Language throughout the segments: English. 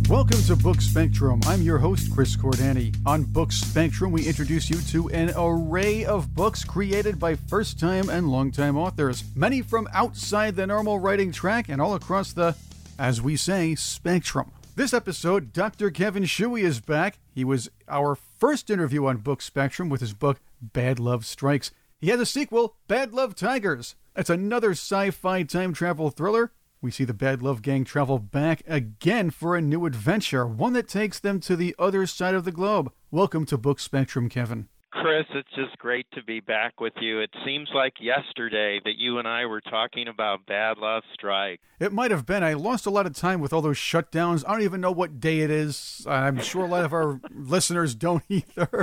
Welcome to Book Spectrum. I'm your host, Chris Cordani. On Book Spectrum, we introduce you to an array of books created by first-time and long-time authors, many from outside the normal writing track and all across the, as we say, spectrum. This episode, Dr. Kevin Shuey is back. He was our first interview on Book Spectrum with his book, Bad Love Strikes. He has a sequel, Bad Love Tigers. It's another sci-fi time travel thriller. We see the Bad Love Gang travel back again for a new adventure, one that takes them to the other side of the globe. Welcome to Book Spectrum, Kevin. Chris, it's just great to be back with you. It seems like yesterday that you and I were talking about Bad Love Strike. It might have been. I lost a lot of time with all those shutdowns. I don't even know what day it is. I'm sure a lot of our listeners don't either.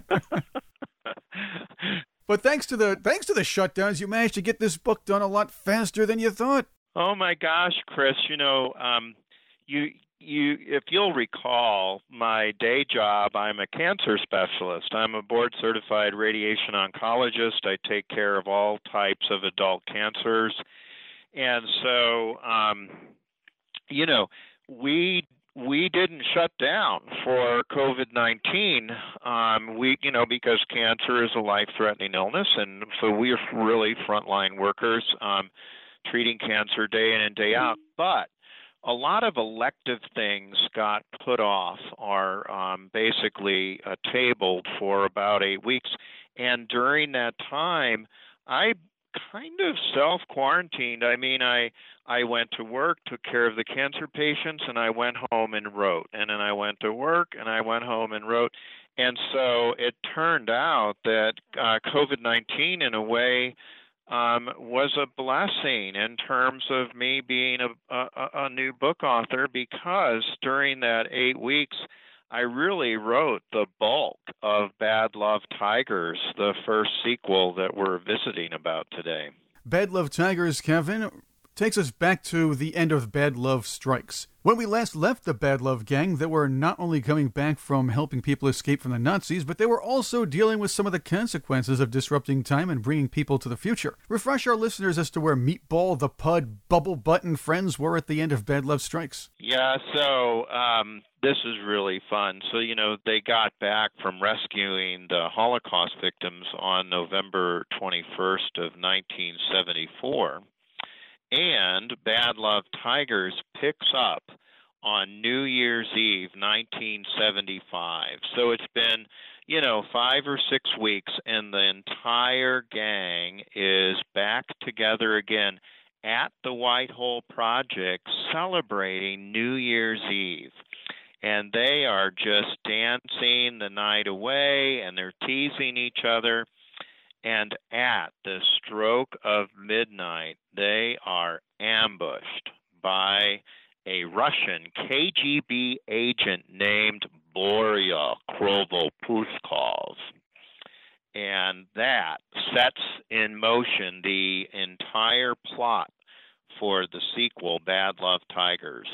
But thanks to the shutdowns, you managed to get this book done a lot faster than you thought. Oh my gosh, Chris! If you'll recall, my day job, I'm a cancer specialist. I'm a board-certified radiation oncologist. I take care of all types of adult cancers, and so we didn't shut down for COVID-19. Because cancer is a life-threatening illness, and so we're really frontline workers. Treating cancer day in and day out, but a lot of elective things got put off or basically tabled for about 8 weeks. And during that time, I kind of self-quarantined. I mean, I went to work, took care of the cancer patients, and I went home and wrote. And then I went to work, and I went home and wrote. And so it turned out that COVID-19, in a way, was a blessing in terms of me being a new book author, because during that 8 weeks, I really wrote the bulk of Bad Love Tigers, the first sequel that we're visiting about today. Bad Love Tigers, Kevin, takes us back to the end of Bad Love Strikes. When we last left the Bad Love Gang, they were not only coming back from helping people escape from the Nazis, but they were also dealing with some of the consequences of disrupting time and bringing people to the future. Refresh our listeners as to where Meatball, the Pud, Bubble Butt, and friends were at the end of Bad Love Strikes. Yeah, so this is really fun. So, they got back from rescuing the Holocaust victims on November 21st of 1974. And Bad Love Tigers picks up on New Year's Eve, 1975. So it's been, 5 or 6 weeks, and the entire gang is back together again at the Whitehall Project celebrating New Year's Eve. And they are just dancing the night away, and they're teasing each other. And at the stroke of midnight, they are ambushed by a Russian KGB agent named Borya Krovopuskov. And that sets in motion the entire plot for the sequel, Bad Love Tigers.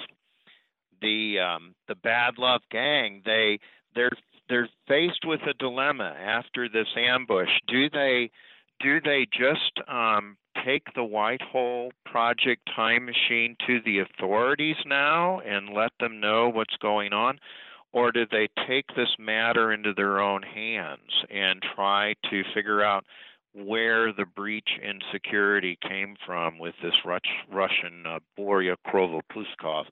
The Bad Love Gang, they're faced with a dilemma after this ambush. Do they just take the Whitehall Project time machine to the authorities now and let them know what's going on? Or do they take this matter into their own hands and try to figure out where the breach in security came from with this Russian Borya Krovopuskov?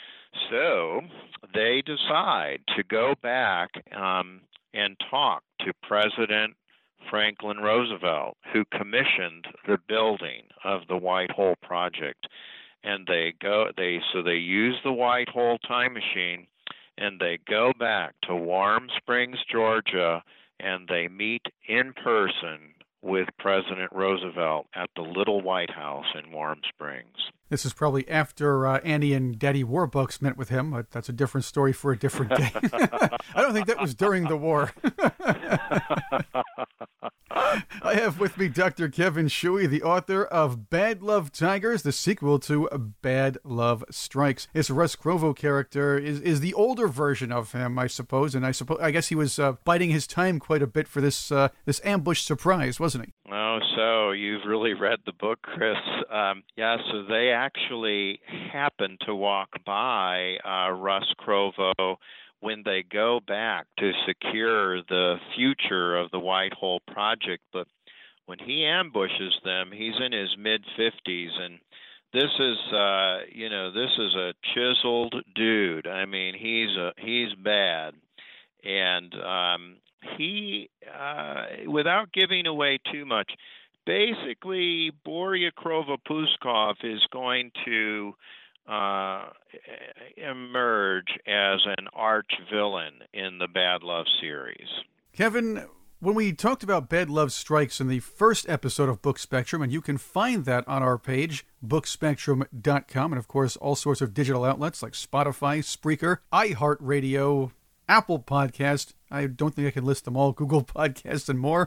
So they decide to go back and talk to President Franklin Roosevelt, who commissioned the building of the Whitehall Project. And they use the Whitehall time machine, and they go back to Warm Springs, Georgia, and they meet in person with President Roosevelt at the Little White House in Warm Springs. This is probably after Annie and Daddy Warbucks met with him, but that's a different story for a different day. I don't think that was during the war. I have with me Dr. Kevin Shuey, the author of Bad Love Tigers, the sequel to Bad Love Strikes. His Russ Crovo character is the older version of him, I suppose, and I guess he was biding his time quite a bit for this ambush surprise, wasn't he? Oh, so you've really read the book, Chris. So they actually happened to walk by Russ Crovo when they go back to secure the future of the White Hole Project. But when he ambushes them, he's in his mid-50s, and this is a chiseled dude. I mean, he's bad, and he, without giving away too much, basically Borya Krovo-Puskov is going to emerge as an arch villain in the Bad Love series. Kevin, when we talked about Bad Love Strikes in the first episode of Book Spectrum, and you can find that on our page, bookspectrum.com, and of course all sorts of digital outlets like Spotify, Spreaker, iHeartRadio, Apple Podcast. I don't think I can list them all, Google Podcasts and more.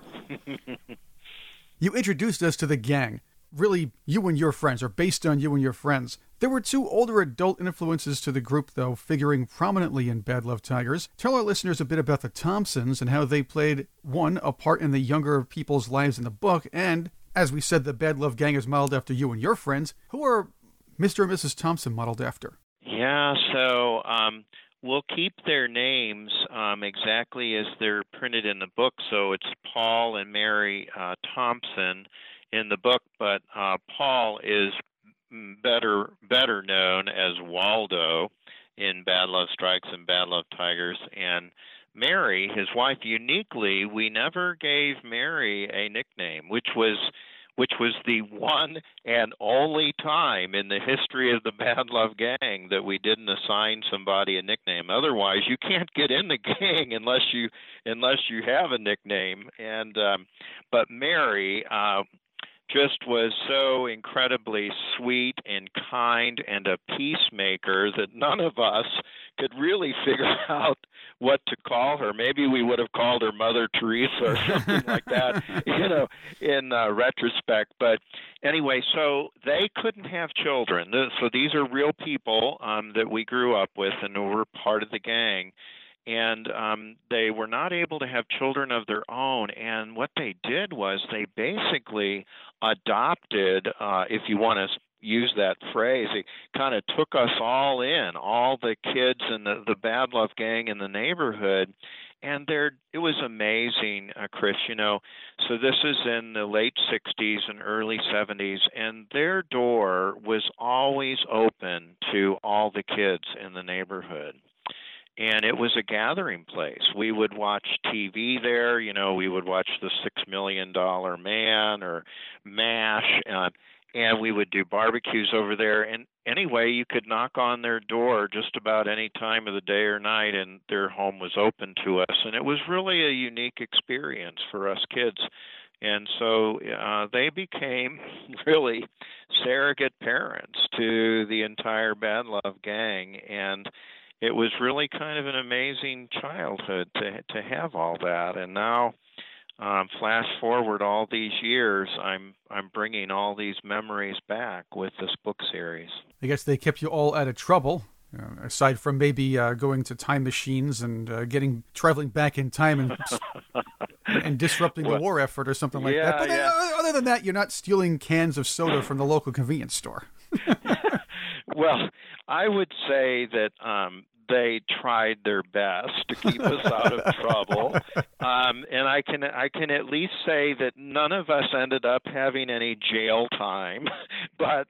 You introduced us to the gang. Really, you and your friends, or based on you and your friends. There were two older adult influences to the group, though, figuring prominently in Bad Love Tigers. Tell our listeners a bit about the Thompsons and how they played, one, a part in the younger people's lives in the book, and, as we said, the Bad Love Gang is modeled after you and your friends. Who are Mr. and Mrs. Thompson modeled after? Yeah, so we'll keep their names exactly as they're printed in the book. So it's Paul and Mary Thompson in the book, but Paul is better known as Waldo in Bad Love Strikes and Bad Love Tigers, and Mary, his wife, uniquely, we never gave Mary a nickname, which was the one and only time in the history of the Bad Love Gang that we didn't assign somebody a nickname. Otherwise, you can't get in the gang unless you have a nickname. And but Mary just was so incredibly sweet and kind and a peacemaker that none of us could really figure out what to call her. Maybe we would have called her Mother Teresa or something like that, in retrospect. But anyway, so they couldn't have children. So these are real people that we grew up with and were part of the gang. And they were not able to have children of their own. And what they did was they basically adopted, if you want to use that phrase, it kind of took us all in, all the kids in the Bad Love Gang in the neighborhood. And it was amazing, Chris, So this is in the late 60s and early 70s, and their door was always open to all the kids in the neighborhood. And it was a gathering place. We would watch TV there. We would watch The $6 Million Man or MASH, and we would do barbecues over there. And anyway, you could knock on their door just about any time of the day or night, and their home was open to us. And it was really a unique experience for us kids. And so they became really surrogate parents to the entire Bad Love Gang. And it was really kind of an amazing childhood to have all that. And now, flash forward all these years, I'm bringing all these memories back with this book series. I guess they kept you all out of trouble, aside from maybe going to time machines and traveling back in time and disrupting the war effort or something like that. But other than that, you're not stealing cans of soda from the local convenience store. Well, I would say that they tried their best to keep us out of trouble, and I can at least say that none of us ended up having any jail time. But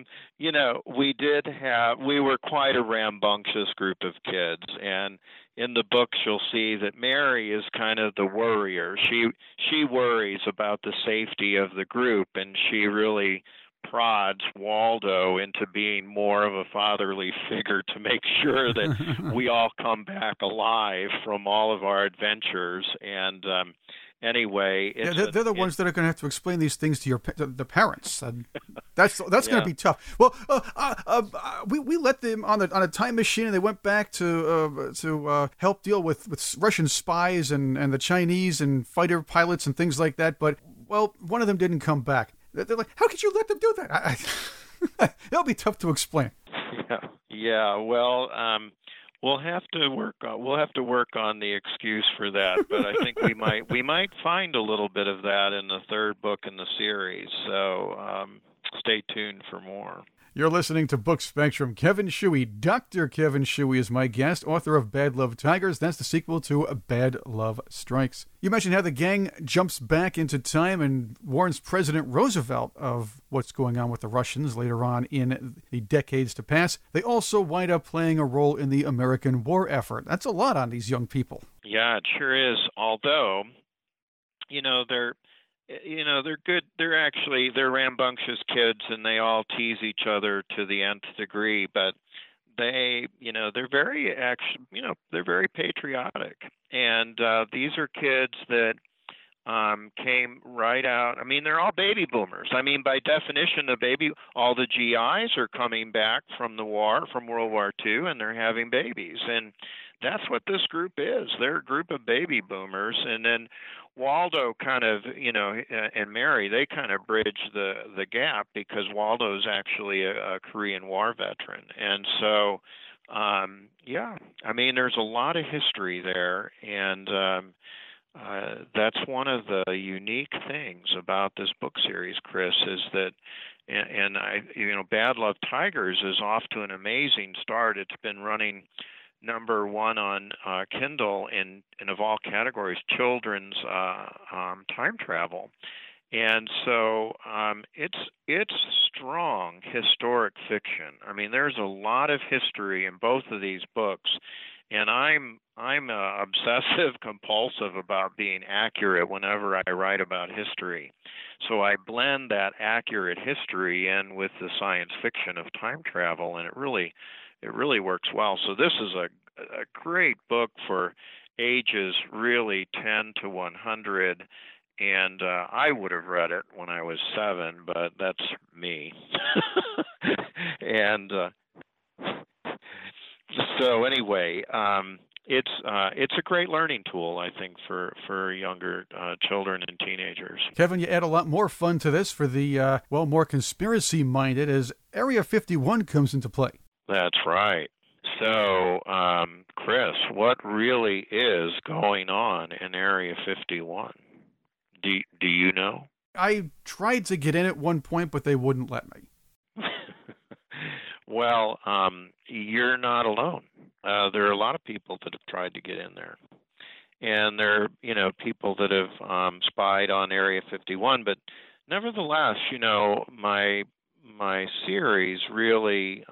we were quite a rambunctious group of kids, and in the books you'll see that Mary is kind of the worrier. She worries about the safety of the group, and she really prods Waldo into being more of a fatherly figure to make sure that we all come back alive from all of our adventures. And anyway, they're the ones that are going to have to explain these things to the parents, and that's going to be tough. Well, we let them on a time machine, and they went back to help deal with Russian spies and the Chinese and fighter pilots and things like that. But one of them didn't come back. They're like, how could you let them do that? It'll be tough to explain. Yeah. Well, we'll have to work on the excuse for that, but I think we might find a little bit of that in the third book in the series. So stay tuned for more. You're listening to Book Spectrum. Kevin Shuey, Dr. Kevin Shuey is my guest, author of Bad Love Tigers. That's the sequel to Bad Love Strikes. You mentioned how the gang jumps back into time and warns President Roosevelt of what's going on with the Russians later on in the decades to pass. They also wind up playing a role in the American war effort. That's a lot on these young people. Yeah, it sure is. Although, they're good. They're rambunctious kids, and they all tease each other to the nth degree. But they're very patriotic, and these are kids that came right out. I mean, they're all baby boomers. I mean, by definition, all the GIs are coming back from the war, from World War II, and they're having babies, and that's what this group is. They're a group of baby boomers, and then Waldo kind of, and Mary, they kind of bridge the gap because Waldo's actually a Korean War veteran. And so, there's a lot of history there. And that's one of the unique things about this book series, Chris, is that, Bad Love Tigers is off to an amazing start. It's been running number one on Kindle in of all categories, children's time travel, and so it's strong historic fiction. I mean, there's a lot of history in both of these books, and I'm obsessive compulsive about being accurate whenever I write about history. So I blend that accurate history in with the science fiction of time travel, and it really works well. So this is a great book for ages really 10 to 100, and I would have read it when I was 7, but that's me. And so anyway, it's a great learning tool, I think, for younger children and teenagers. Kevin, you add a lot more fun to this for the more conspiracy-minded as Area 51 comes into play. That's right. So, Chris, what really is going on in Area 51? Do you know? I tried to get in at one point, but they wouldn't let me. Well, you're not alone. There are a lot of people that have tried to get in there. And there are, people that have spied on Area 51. But nevertheless, my series really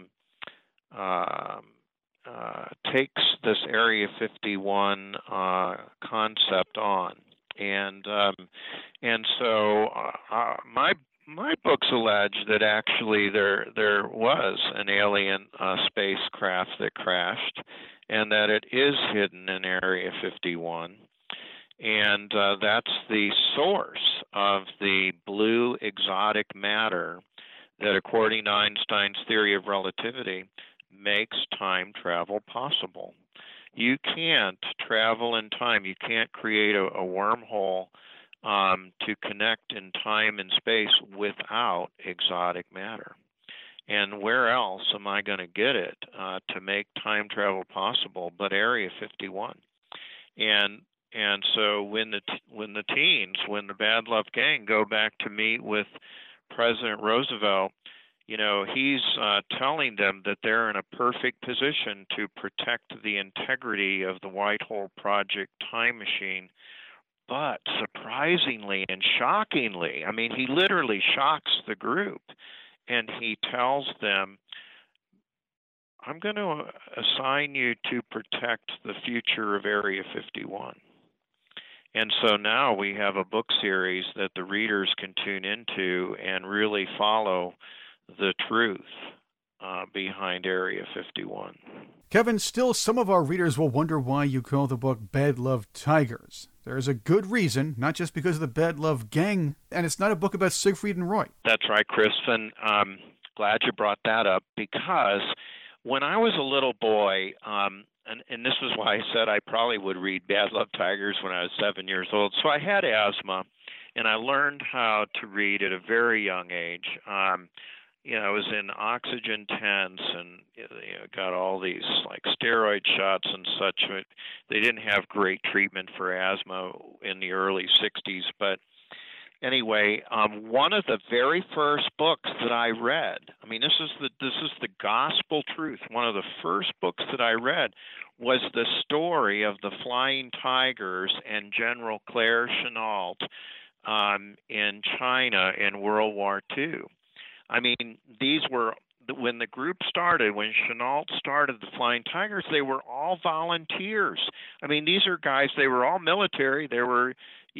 takes this Area 51 concept on, and so my books allege that actually there was an alien spacecraft that crashed, and that it is hidden in Area 51, and that's the source of the blue exotic matter that, according to Einstein's theory of relativity, makes time travel possible. You can't travel in time. You can't create a wormhole to connect in time and space without exotic matter. And where else am I going to get it to make time travel possible but Area 51? And so when the Bad Love Gang go back to meet with President Roosevelt, he's telling them that they're in a perfect position to protect the integrity of the White Hole Project time machine. But surprisingly and shockingly, I mean, he literally shocks the group, and he tells them, I'm going to assign you to protect the future of Area 51. And so now we have a book series that the readers can tune into and really follow the truth behind Area 51. Kevin, still some of our readers will wonder why you call the book Bad Love Tigers. There's a good reason, not just because of the Bad Love Gang, and it's not a book about Siegfried and Roy. That's right, Chris, and glad you brought that up, because when I was a little boy, and this was why I said I probably would read Bad Love Tigers when I was 7 years old. So I had asthma, and I learned how to read at a very young age. I was in oxygen tents and got all these like steroid shots and such. They didn't have great treatment for asthma in the early 60s. But anyway, one of the very first books that I read, I mean, this is the gospel truth. One of the first books that I read was the story of the Flying Tigers and General Claire Chennault in China in World War II. I mean, these were, when the group started, when Chennault started the Flying Tigers, they were all volunteers. I mean, these are guys, they were all military. They were,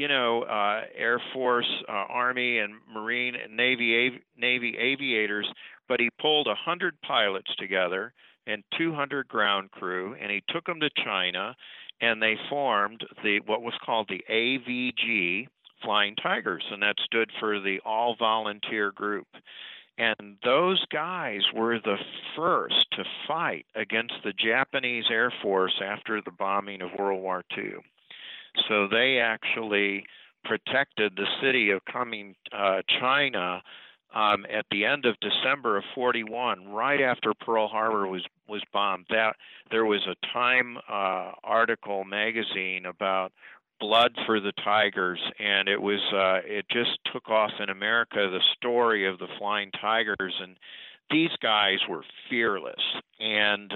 Air Force, Army, and Marine and Navy aviators, but he pulled 100 pilots together and 200 ground crew, and he took them to China, and they formed what was called the AVG Flying Tigers, and that stood for the All Volunteer Group. And those guys were the first to fight against the Japanese Air Force after the bombing of World War II. So they actually protected the city of Kunming, China, at the end of December of 41, right after Pearl Harbor was bombed. There was a Time article magazine about Blood for the Tigers, and it just took off in America, the story of the Flying Tigers, and these guys were fearless, and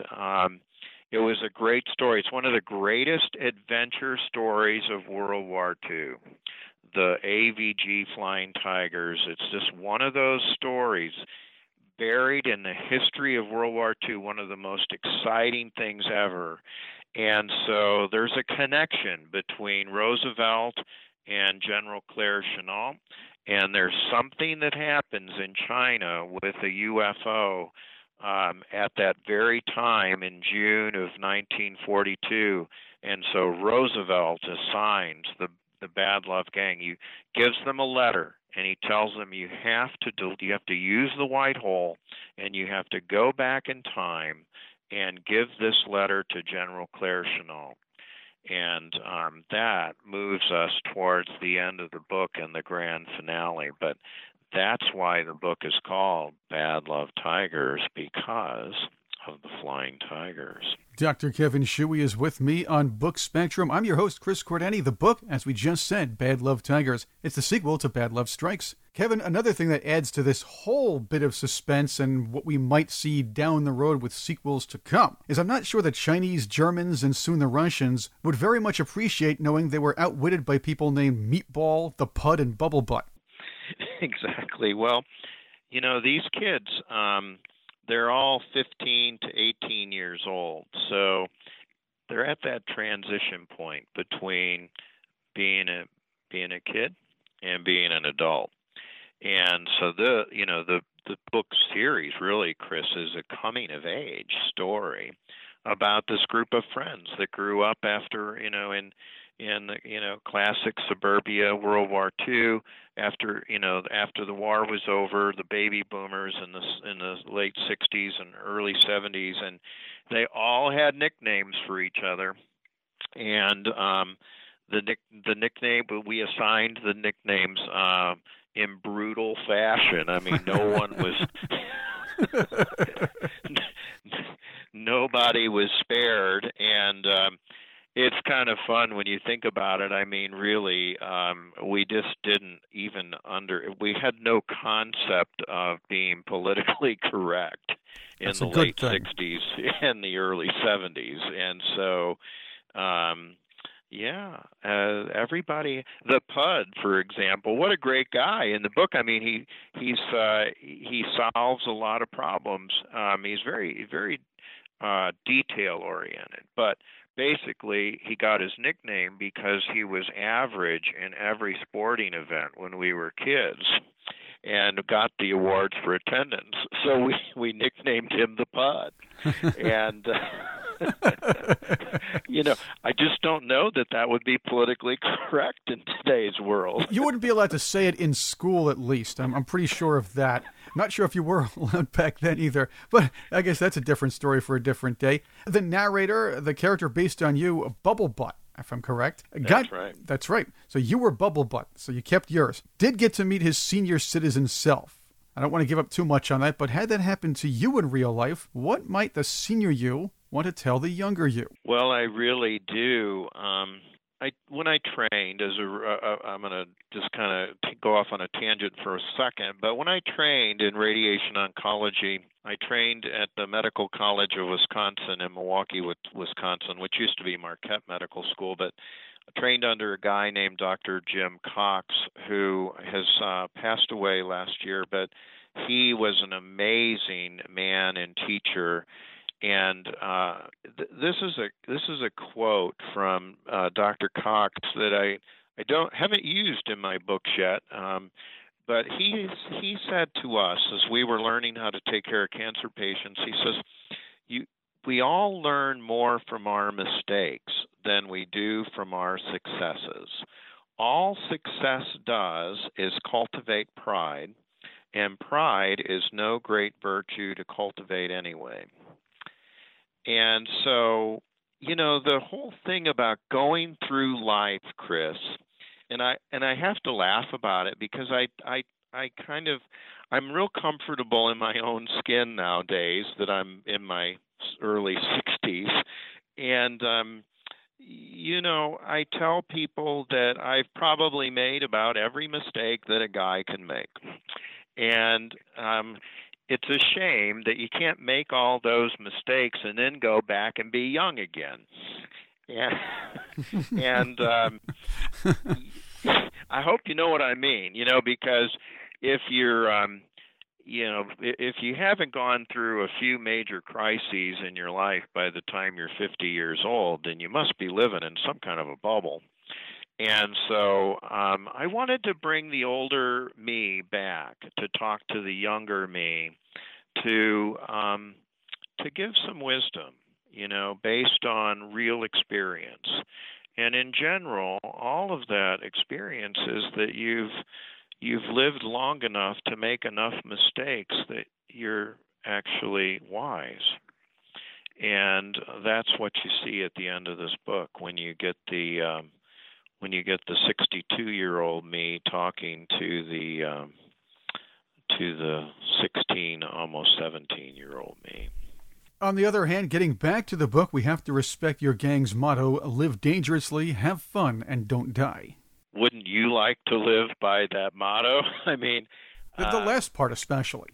it was a great story. It's one of the greatest adventure stories of World War II, the AVG Flying Tigers. It's just one of those stories buried in the history of World War II, one of the most exciting things ever. And so there's a connection between Roosevelt and General Claire Chennault, and there's something that happens in China with a UFO at that very time in June of 1942, and so Roosevelt assigns the Bad Love Gang. He gives them a letter, and he tells them you have to use the white hole, and you have to go back in time and give this letter to General Claire Chennault. And that moves us towards the end of the book and the grand finale. But that's why the book is called Bad Love Tigers, because of the Flying Tigers. Dr. Kevin Shuey is with me on Book Spectrum. I'm your host, Chris Cordani. The book, as we just said, Bad Love Tigers. It's the sequel to Bad Love Strikes. Kevin, another thing that adds to this whole bit of suspense and what we might see down the road with sequels to come is I'm not sure the Chinese, Germans, and soon the Russians would very much appreciate knowing they were outwitted by people named Meatball, the Pud, and Bubble Butt. Exactly. Well, these kids, they're all 15 to 18 years old. So they're at that transition point between being a kid and being an adult. And so the book series really, Chris, is a coming of age story about this group of friends that grew up after, in classic suburbia, World War II. After the war was over, the baby boomers in the late 60s and early 70s, and they all had nicknames for each other. And the nickname, we assigned the nicknames in brutal fashion. I mean, no one was nobody was spared, and it's kind of fun when you think about it. I mean, really, we just didn't even we had no concept of being politically correct in the late 60s and the early 70s. And so, everybody, the Pud, for example, what a great guy in the book. I mean, he solves a lot of problems. He's very, very detail oriented, but basically he got his nickname because he was average in every sporting event when we were kids. and got the awards for attendance. So we nicknamed him the Pod. And I just don't know that would be politically correct in today's world. You wouldn't be allowed to say it in school, at least. I'm pretty sure of that. Not sure if you were allowed back then either, but I guess that's a different story for a different day. The narrator, the character based on you, Bubblebutt, if I'm correct. That's right. That's right. So you were Bubblebutt, so you kept yours. Did get to meet his senior citizen self. I don't want to give up too much on that, but had that happened to you in real life, what might the senior you want to tell the younger you? Well, I really do. When I trained I'm going to just kind of go off on a tangent for a second, but when I trained in radiation oncology, I trained at the Medical College of Wisconsin in Milwaukee, Wisconsin, which used to be Marquette Medical School, but I trained under a guy named Dr. Jim Cox, who has passed away last year, but he was an amazing man and teacher. And this is a quote from Dr. Cox that I haven't used in my books yet, but he said to us as we were learning how to take care of cancer patients, he says, we all learn more from our mistakes than we do from our successes. All success does is cultivate pride, and pride is no great virtue to cultivate anyway. And so, the whole thing about going through life, Chris, and I have to laugh about it because I'm real comfortable in my own skin nowadays that I'm in my early 60s. And, I tell people that I've probably made about every mistake that a guy can make. And, it's a shame that you can't make all those mistakes and then go back and be young again. And I hope you know what I mean, because if you're, if you haven't gone through a few major crises in your life by the time you're 50 years old, then you must be living in some kind of a bubble. And so I wanted to bring the older me back to talk to the younger me to give some wisdom, based on real experience. And in general, all of that experience is that you've lived long enough to make enough mistakes that you're actually wise. And that's what you see at the end of this book when you get the 62-year-old me talking to the 16, almost 17-year-old me. On the other hand, getting back to the book, we have to respect your gang's motto, live dangerously, have fun, and don't die. Wouldn't you like to live by that motto? I mean... The last part especially.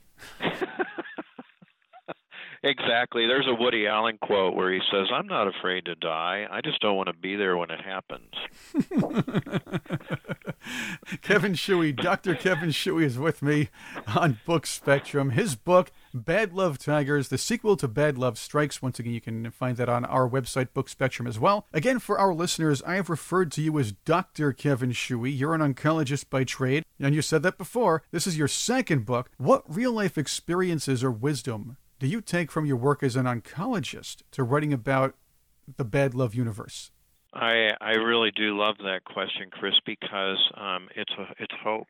Exactly. There's a Woody Allen quote where he says, I'm not afraid to die. I just don't want to be there when it happens. Kevin Shuey, Dr. Kevin Shuey is with me on Book Spectrum. His book, Bad Love Tigers, the sequel to Bad Love Strikes. Once again, you can find that on our website, Book Spectrum, as well. Again, for our listeners, I have referred to you as Dr. Kevin Shuey. You're an oncologist by trade, and you said that before. This is your second book. What real-life experiences or wisdom do you take from your work as an oncologist to writing about the Bad Love universe? I really do love that question, Chris, because it's hope.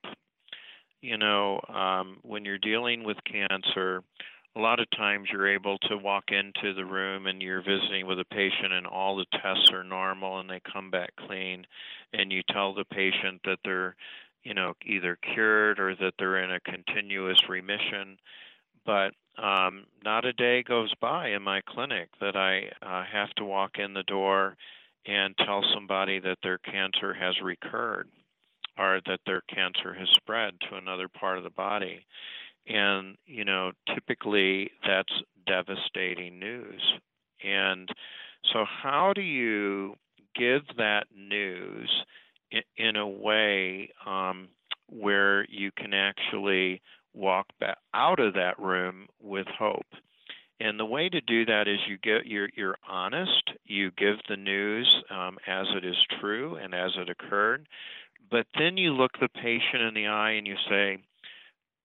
When you're dealing with cancer, a lot of times you're able to walk into the room and you're visiting with a patient and all the tests are normal and they come back clean, and you tell the patient that they're, either cured or that they're in a continuous remission. But not a day goes by in my clinic that I have to walk in the door and tell somebody that their cancer has recurred or that their cancer has spread to another part of the body. And, typically that's devastating news. And so how do you give that news in a way where you can actually walk back out of that room with hope? And the way to do that is you're honest. You give the news as it is true and as it occurred. But then you look the patient in the eye and you say,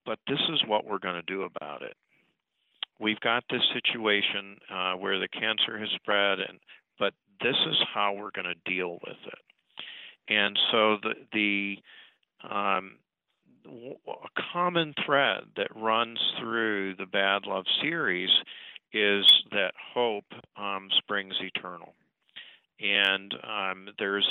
but this is what we're going to do about it. We've got this situation where the cancer has spread, but this is how we're going to deal with it. And so a common thread that runs through the Bad Love series is that hope springs eternal. And there's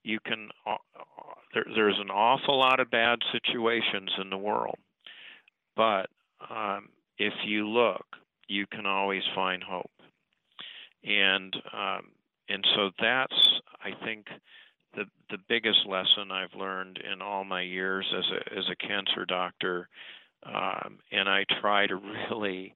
an awful lot of bad situations in the world, but if you look, you can always find hope. And so that's, I think, the biggest lesson I've learned in all my years as a cancer doctor. And I try to really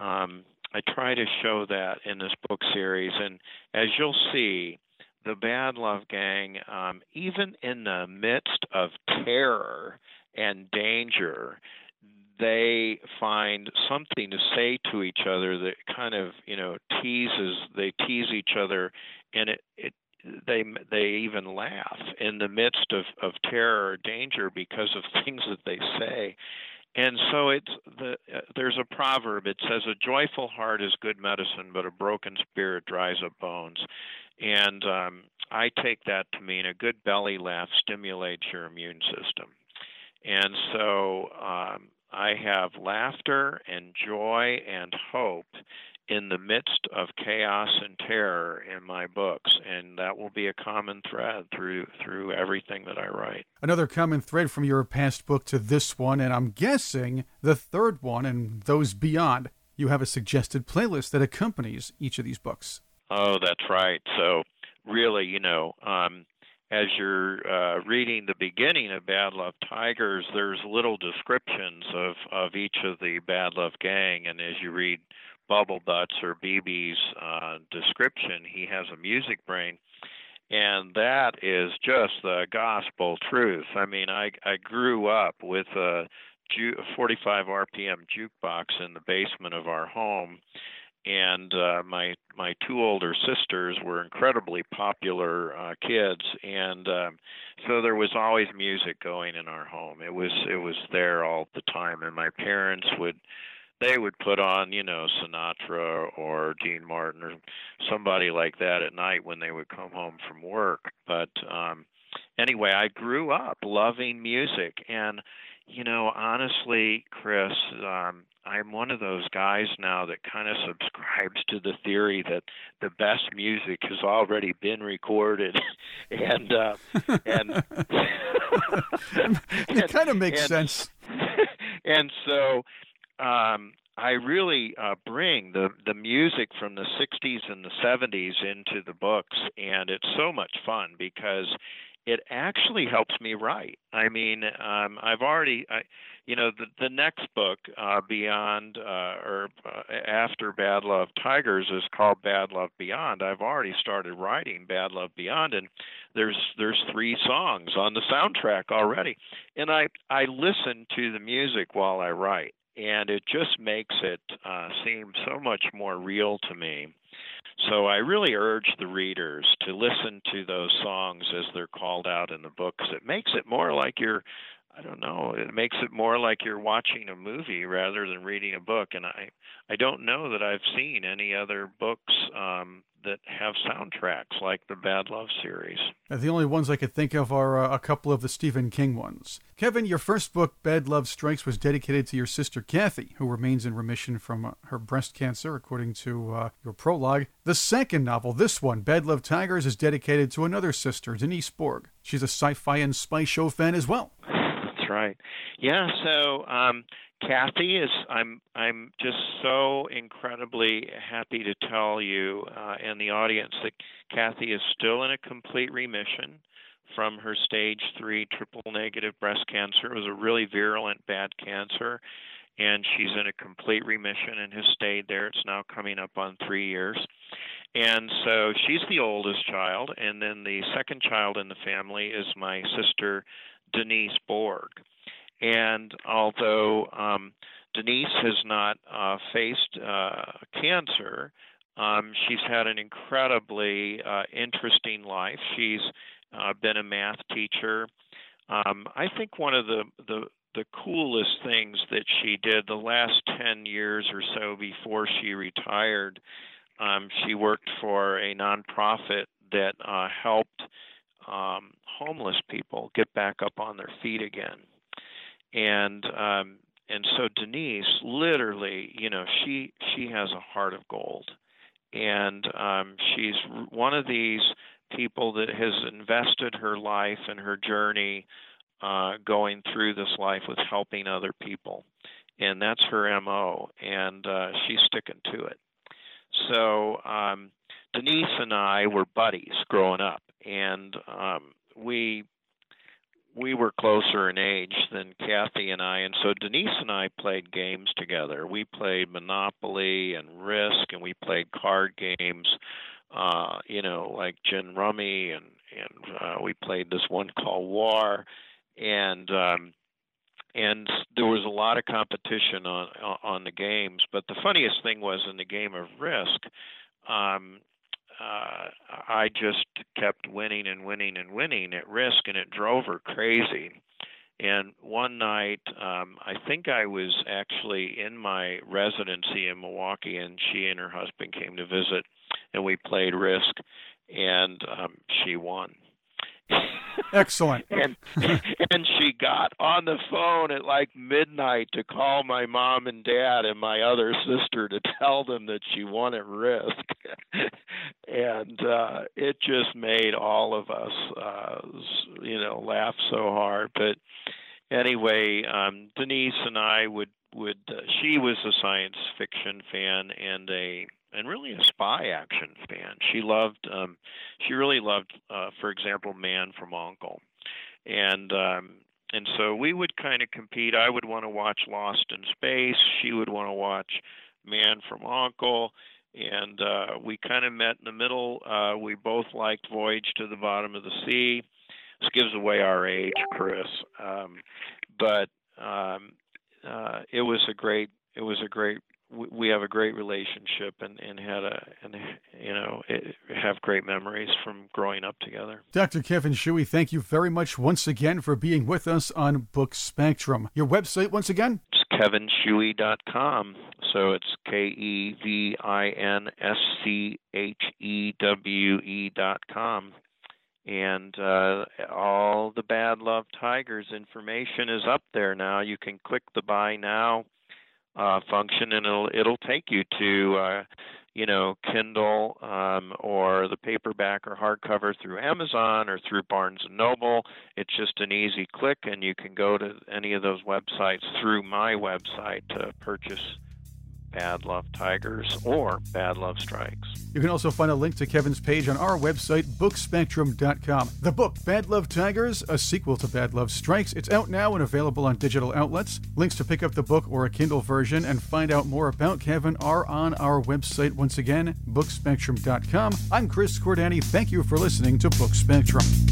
show that in this book series. And as you'll see, the Bad Love Gang, even in the midst of terror and danger, they find something to say to each other that kind of, they tease each other, and they even laugh in the midst of terror or danger because of things that they say. And so there's a proverb. It says, "A joyful heart is good medicine, but a broken spirit dries up bones." And I take that to mean a good belly laugh stimulates your immune system. And so I have laughter and joy and hope in the midst of chaos and terror in my books, and that will be a common thread through everything that I write. Another common thread from your past book to this one, and I'm guessing the third one and those beyond, you have a suggested playlist that accompanies each of these books. Oh, that's right. So really, as you're reading the beginning of Bad Love Tigers, there's little descriptions of each of the Bad Love Gang, and as you read Bubble Butts or BB's description, he has a music brain, and that is just the gospel truth. I mean, I grew up with a 45 RPM jukebox in the basement of our home, and my two older sisters were incredibly popular kids, and so there was always music going in our home. It was there all the time, and my parents would put on, Sinatra or Dean Martin or somebody like that at night when they would come home from work. But anyway, I grew up loving music, and honestly, Chris, I'm one of those guys now that kind of subscribes to the theory that the best music has already been recorded, and it kind of makes sense. And so I really bring the music from the 60s and the 70s into the books, and it's so much fun because it actually helps me write. I mean, I've already, the next book beyond or after Bad Love Tigers is called Bad Love Beyond. I've already started writing Bad Love Beyond, and there's 3 songs on the soundtrack already. And I listen to the music while I write, and it just makes it seem so much more real to me. So I really urge the readers to listen to those songs as they're called out in the books. It makes it more like it makes it more like you're watching a movie rather than reading a book. And I don't know that I've seen any other books that have soundtracks like the Bad Love series. The only ones I could think of are a couple of the Stephen King ones. Kevin, your first book, Bad Love Strikes, was dedicated to your sister Kathy, who remains in remission from her breast cancer, according to your prologue. The second novel, this one, Bad Love Tigers, is dedicated to another sister, Denise Borg. She's a sci-fi and spy show fan as well. That's right. Yeah, so Kathy is, I'm just so incredibly happy to tell you and the audience that Kathy is still in a complete remission from her stage 3 triple-negative breast cancer. It was a really virulent, bad cancer, and she's in a complete remission and has stayed there. It's now coming up on 3 years. And so she's the oldest child, and then the second child in the family is my sister, Denise Borg. And although Denise has not faced cancer, she's had an incredibly interesting life. She's been a math teacher. I think one of the the coolest things that she did the last 10 years or so before she retired. She worked for a nonprofit that helped homeless people get back up on their feet again. And so Denise, literally, she has a heart of gold. And she's one of these people that has invested her life and her journey going through this life with helping other people. And that's her MO, and she's sticking to it. So Denise and I were buddies growing up, and we were closer in age than Kathy and I, and so Denise and I played games together. We played Monopoly and Risk, and we played card games, like Gin Rummy, and we played this one called War, and there was a lot of competition on the games. But the funniest thing was in the game of Risk, I just kept winning and winning and winning at Risk, and it drove her crazy. And one night, I think I was actually in my residency in Milwaukee, and she and her husband came to visit, and we played Risk, and she won. Excellent. And she got on the phone at like midnight to call my mom and dad and my other sister to tell them that she won at Risk. And it just made all of us, laugh so hard. But anyway, Denise and I would she was a science fiction fan and really a spy action fan. She really loved, for example, Man from U.N.C.L.E. And so we would kind of compete. I would want to watch Lost in Space. She would want to watch Man from U.N.C.L.E. And we kind of met in the middle. We both liked Voyage to the Bottom of the Sea. This gives away our age, Chris. But it was a great. We have a great relationship and have great memories from growing up together. Dr. Kevin Shuey, thank you very much once again for being with us on Book Spectrum. Your website once again? It's kevinschuey.com. So it's Kevinschewe.com. And all the Bad Love Tigers information is up there now. You can click the Buy Now function, and it'll take you to Kindle or the paperback or hardcover through Amazon or through Barnes & Noble. It's just an easy click, and you can go to any of those websites through my website to purchase Bad Love Tigers or Bad Love Strikes. You can also find a link to Kevin's page on our website, bookspectrum.com. The book, Bad Love Tigers, a sequel to Bad Love Strikes. It's out now and available on digital outlets. Links to pick up the book or a Kindle version and find out more about Kevin are on our website once again, bookspectrum.com. I'm Chris Cordani. Thank you for listening to Book Spectrum.